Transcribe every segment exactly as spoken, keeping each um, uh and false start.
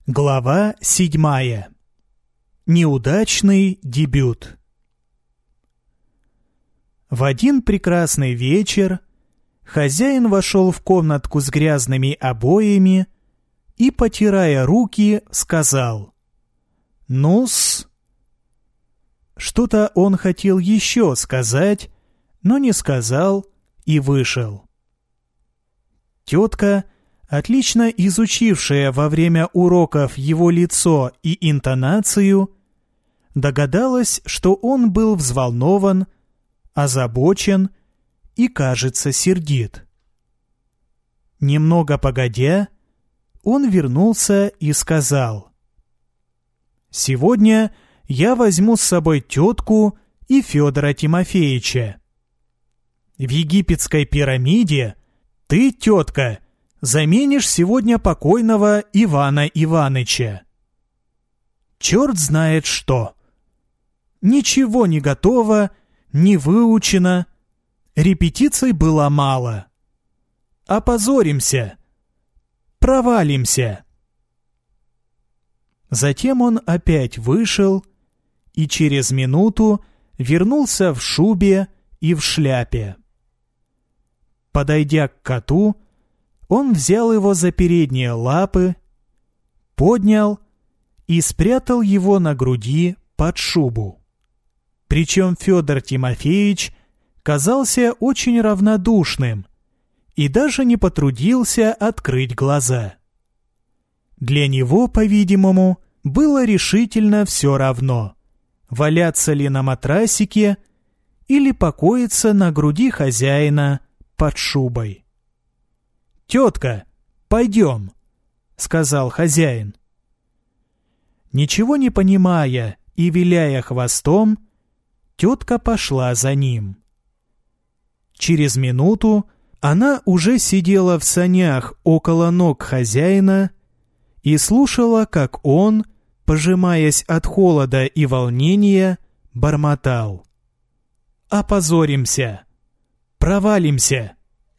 Глава седьмая. Неудачный дебют. В один прекрасный вечер хозяин вошел в комнатку с грязными обоями и, потирая руки, сказал: «Ну-с». Что-то он хотел еще сказать, но не сказал и вышел. Тетка, отлично изучившая во время уроков его лицо и интонацию, догадалась, что он был взволнован, озабочен и, кажется, сердит. Немного погодя, он вернулся и сказал: «Сегодня я возьму с собой тетку и Федора Тимофеевича. В египетской пирамиде ты, тетка, заменишь сегодня покойного Ивана Иваныча. Черт знает что. Ничего не готово, не выучено. Репетиций было мало. Опозоримся. Провалимся». Затем он опять вышел и через минуту вернулся в шубе и в шляпе. Подойдя к коту, он взял его за передние лапы, поднял и спрятал его на груди под шубу. Причем Федор Тимофеевич казался очень равнодушным и даже не потрудился открыть глаза. Для него, по-видимому, было решительно все равно, валяться ли на матрасике или покоиться на груди хозяина под шубой. «Тетка, пойдем», — сказал хозяин. Ничего не понимая и виляя хвостом, тетка пошла за ним. Через минуту она уже сидела в санях около ног хозяина и слушала, как он, пожимаясь от холода и волнения, бормотал: «Опозоримся! Провалимся!»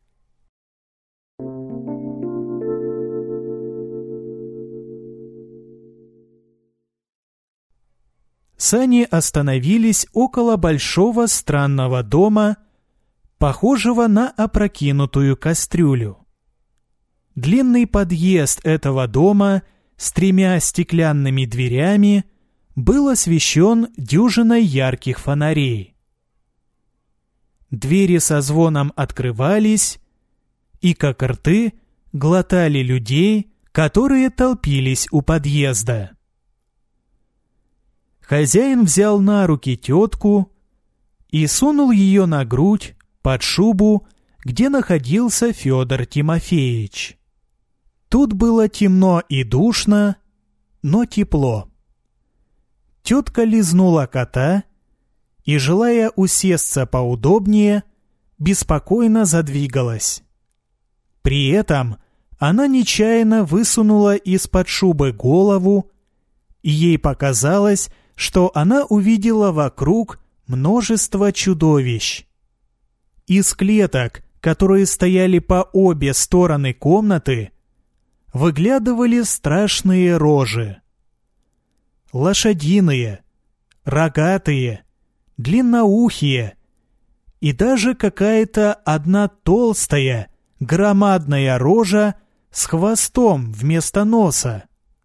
Сани остановились около большого странного дома, похожего на опрокинутую кастрюлю. Длинный подъезд этого дома с тремя стеклянными дверями был освещен дюжиной ярких фонарей. Двери со звоном открывались и, как рты, глотали людей, которые толпились у подъезда. Хозяин взял на руки тетку и сунул ее на грудь под шубу, где находился Федор Тимофеевич. Тут было темно и душно, но тепло. Тетка лизнула кота и, желая усесться поудобнее, беспокойно задвигалась. При этом она нечаянно высунула из-под шубы голову, и ей показалось, что она увидела вокруг множество чудовищ. Из клеток, которые стояли по обе стороны комнаты, выглядывали страшные рожи. Лошадиные, рогатые, длинноухие и даже какая-то одна толстая, громадная рожа с хвостом вместо носа.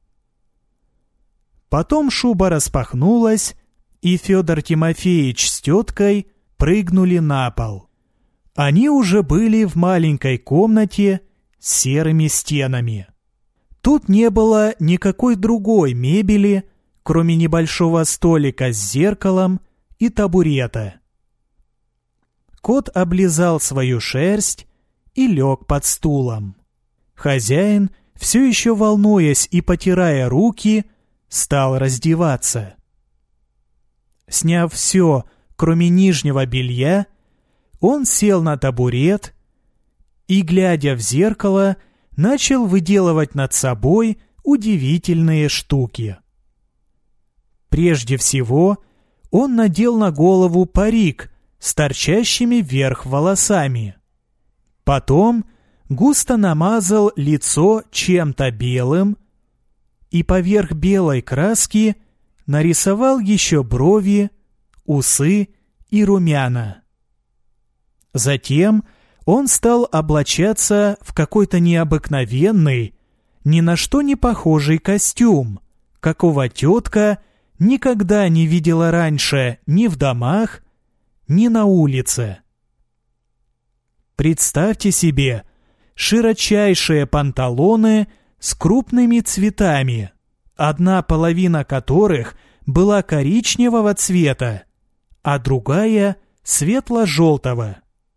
Потом шуба распахнулась, и Федор Тимофеевич с теткой прыгнули на пол. Они уже были в маленькой комнате с серыми стенами. Тут не было никакой другой мебели, кроме небольшого столика с зеркалом и табурета. Кот облизал свою шерсть и лег под стулом. Хозяин, все еще волнуясь и потирая руки, стал раздеваться. Сняв все, кроме нижнего белья, он сел на табурет и, глядя в зеркало, начал выделывать над собой удивительные штуки. Прежде всего, он надел на голову парик с торчащими вверх волосами. Потом густо намазал лицо чем-то белым и поверх белой краски нарисовал еще брови, усы и румяна. Затем он стал облачаться в какой-то необыкновенный, ни на что не похожий костюм, какого тетка никогда не видела раньше ни в домах, ни на улице. Представьте себе широчайшие панталоны с крупными цветами, одна половина которых была коричневого цвета, а другая светло-желтого.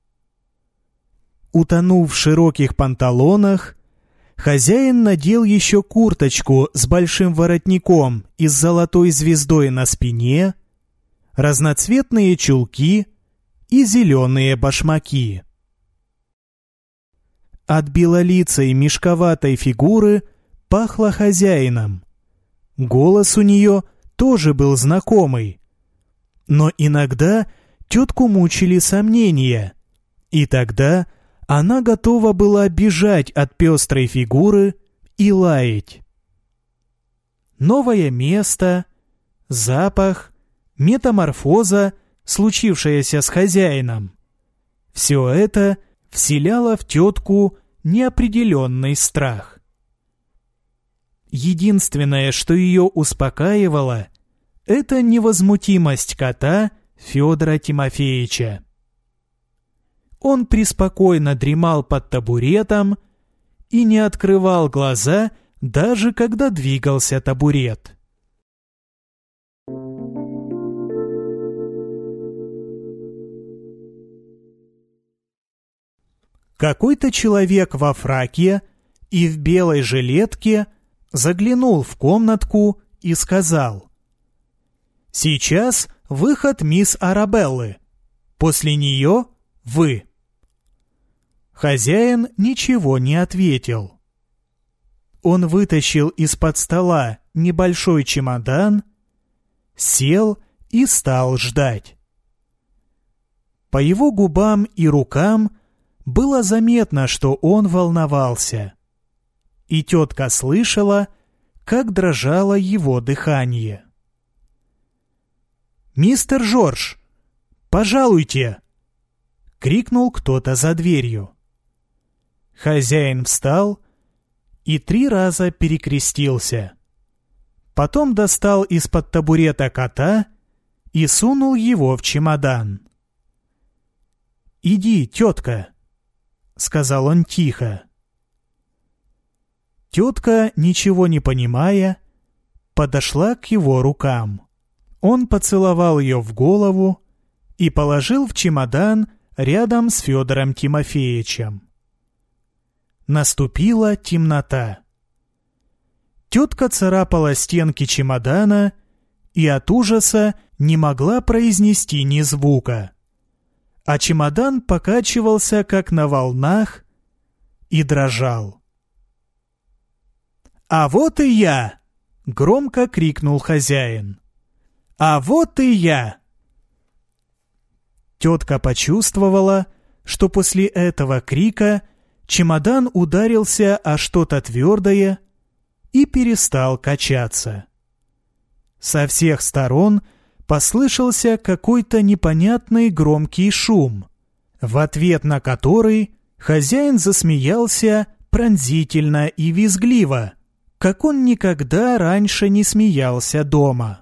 Утонув в широких панталонах, хозяин надел еще курточку с большим воротником и с золотой звездой на спине, разноцветные чулки и зеленые башмаки. От белолицей мешковатой фигуры пахло хозяином. Голос у нее тоже был знакомый. Но иногда тетку мучили сомнения, и тогда она готова была бежать от пестрой фигуры и лаять. Новое место, запах, метаморфоза, случившаяся с хозяином — все это вселяло в тетку неопределенный страх. Единственное, что ее успокаивало, это невозмутимость кота Федора Тимофеевича. Он преспокойно дремал под табуретом и не открывал глаза, даже когда двигался табурет. Какой-то человек во фраке и в белой жилетке заглянул в комнатку и сказал: «Сейчас выход мисс Арабеллы. После нее вы». Хозяин ничего не ответил. Он вытащил из-под стола небольшой чемодан, сел и стал ждать. По его губам и рукам было заметно, что он волновался. И тетка слышала, как дрожало его дыхание. «Мистер Жорж, пожалуйте!» — крикнул кто-то за дверью. Хозяин встал и три раза перекрестился. Потом достал из-под табурета кота и сунул его в чемодан. «Иди, тетка», — сказал он тихо. Тетка, ничего не понимая, подошла к его рукам. Он поцеловал ее в голову и положил в чемодан рядом с Федором Тимофеевичем. Наступила темнота. Тетка царапала стенки чемодана и от ужаса не могла произнести ни звука. А чемодан покачивался, как на волнах, и дрожал. «А вот и я!» — громко крикнул хозяин. «А вот и я!» Тетка почувствовала, что после этого крика чемодан ударился о что-то твердое и перестал качаться. Со всех сторон послышался какой-то непонятный громкий шум, в ответ на который хозяин засмеялся пронзительно и визгливо, как он никогда раньше не смеялся дома.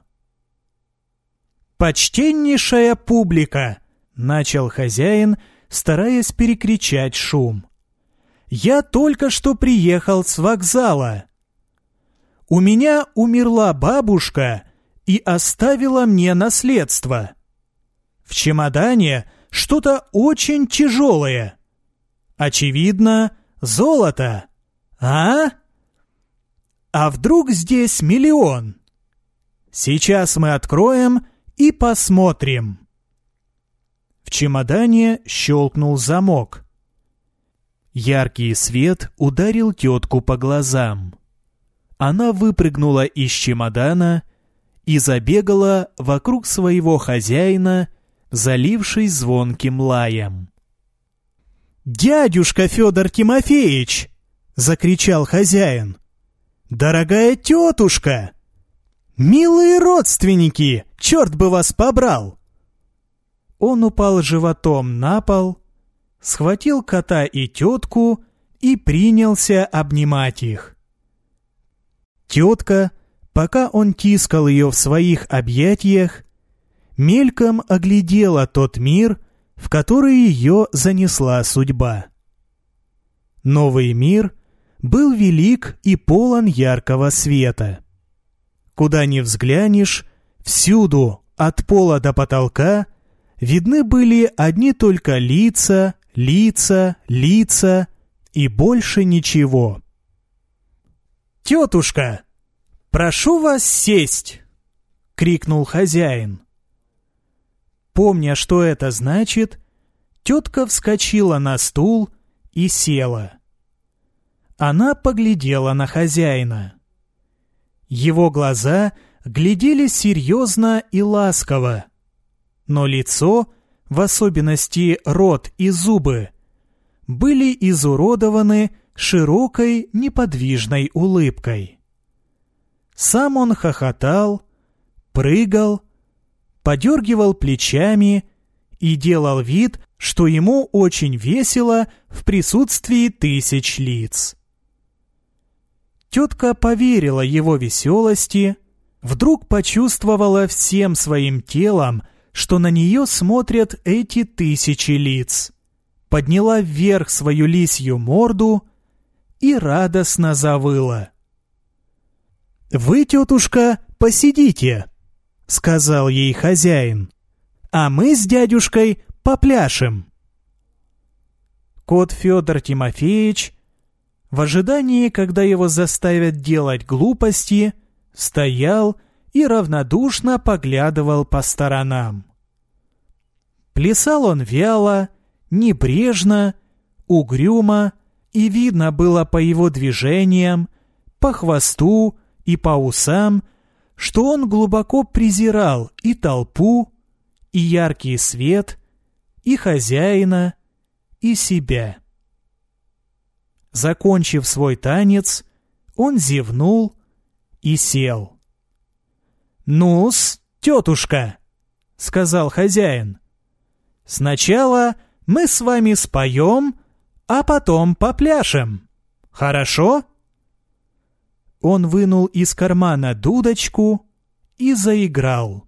«Почтеннейшая публика!» — начал хозяин, стараясь перекричать шум. «Я только что приехал с вокзала. У меня умерла бабушка и оставила мне наследство. В чемодане что-то очень тяжелое. Очевидно, золото. А? А вдруг здесь миллион? Сейчас мы откроем и посмотрим». В чемодане щелкнул замок. Яркий свет ударил тетку по глазам. Она выпрыгнула из чемодана и забегала вокруг своего хозяина, залившись звонким лаем. «Дядюшка Федор Тимофеевич!» — закричал хозяин. Дорогая тетушка! Милые родственники! Черт бы вас побрал!» Он упал животом на пол, схватил кота и тетку и принялся обнимать их. Тетка, пока он тискал ее в своих объятиях, мельком оглядела тот мир, в который ее занесла судьба. Новый мир был велик и полон яркого света. Куда ни взглянешь, всюду, от пола до потолка, видны были одни только лица, лица, лица и больше ничего. «Тетушка, прошу вас сесть!» — крикнул хозяин. Помня, что это значит, тетка вскочила на стул и села. Она поглядела на хозяина. Его глаза глядели серьезно и ласково, но лицо, в особенности рот и зубы, были изуродованы широкой неподвижной улыбкой. Сам он хохотал, прыгал, подергивал плечами и делал вид, что ему очень весело в присутствии тысяч лиц. Тетка поверила его веселости, вдруг почувствовала всем своим телом, что на нее смотрят эти тысячи лиц, подняла вверх свою лисью морду и радостно завыла. «Вы, тетушка, посидите», — сказал ей хозяин, «а мы с дядюшкой попляшем». Кот Федор Тимофеич, в ожидании, когда его заставят делать глупости, стоял и равнодушно поглядывал по сторонам. Плясал он вяло, небрежно, угрюмо, и видно было по его движениям, по хвосту и по усам, что он глубоко презирал и толпу, и яркий свет, и хозяина, и себя. Закончив свой танец, он зевнул и сел. «Ну-с, тетушка», — сказал хозяин, — «сначала мы с вами споем, а потом попляшем. Хорошо?» Он вынул из кармана дудочку и заиграл.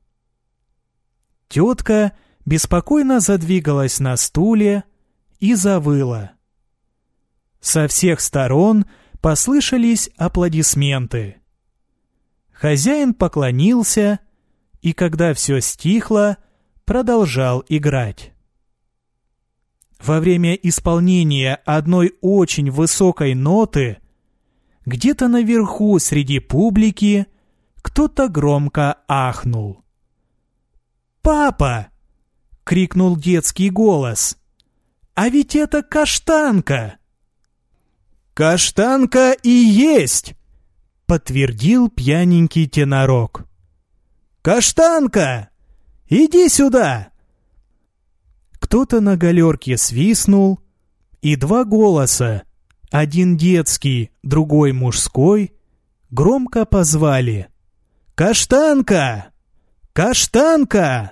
Тетка беспокойно задвигалась на стуле и завыла. Со всех сторон послышались аплодисменты. Хозяин поклонился и, когда все стихло, продолжал играть. Во время исполнения одной очень высокой ноты где-то наверху среди публики кто-то громко ахнул. «Папа!» — крикнул детский голос. «А ведь это каштанка!» «Каштанка и есть!» — подтвердил пьяненький тенорок. «Каштанка! Иди сюда!» Кто-то на галерке свистнул, и два голоса, один детский, другой мужской, громко позвали: «Каштанка! Каштанка!»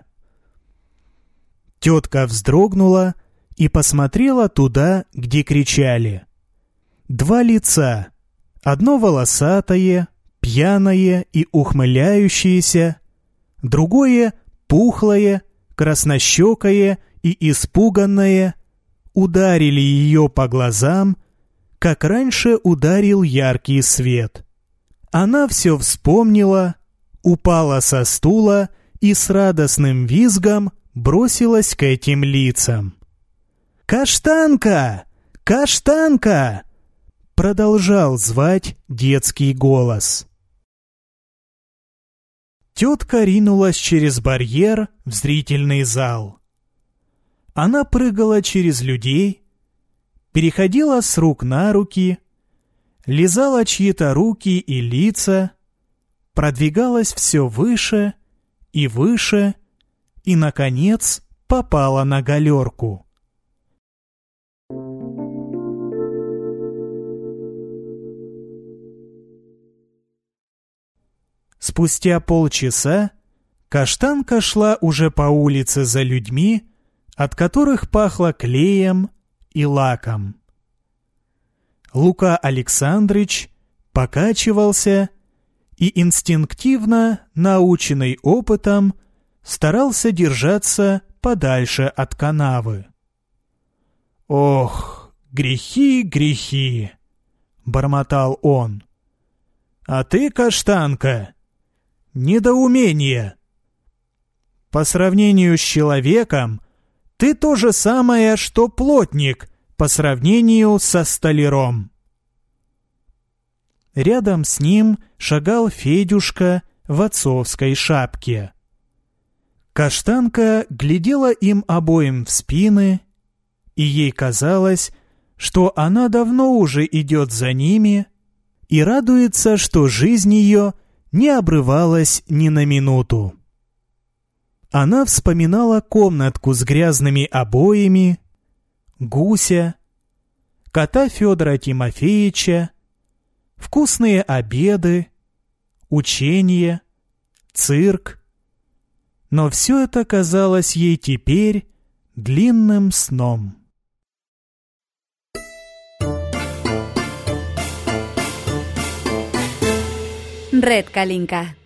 Тетка вздрогнула и посмотрела туда, где кричали. Два лица, одно волосатое, пьяное и ухмыляющееся, другое пухлое, краснощекое и испуганное, ударили ее по глазам, как раньше ударил яркий свет. Она все вспомнила, упала со стула и с радостным визгом бросилась к этим лицам. «Каштанка! Каштанка!» продолжал звать детский голос. Тетка ринулась через барьер в зрительный зал. Она прыгала через людей, переходила с рук на руки, лизала чьи-то руки и лица, продвигалась все выше и выше и, наконец, попала на галерку. Спустя полчаса Каштанка шла уже по улице за людьми, от которых пахло клеем и лаком. Лука Александрыч покачивался и инстинктивно, наученный опытом, старался держаться подальше от канавы. «Ох, грехи, грехи!» — бормотал он. «А ты, Каштанка, недоумение! По сравнению с человеком ты то же самое, что плотник по сравнению со столяром». Рядом с ним шагал Федюшка в отцовской шапке. Каштанка глядела им обоим в спины, и ей казалось, что она давно уже идет за ними и радуется, что жизнь ее не обрывалась ни на минуту. Она вспоминала комнатку с грязными обоями, гуся, кота Федора Тимофеевича, вкусные обеды, учения, цирк. Но все это казалось ей теперь длинным сном. Red Kalinka.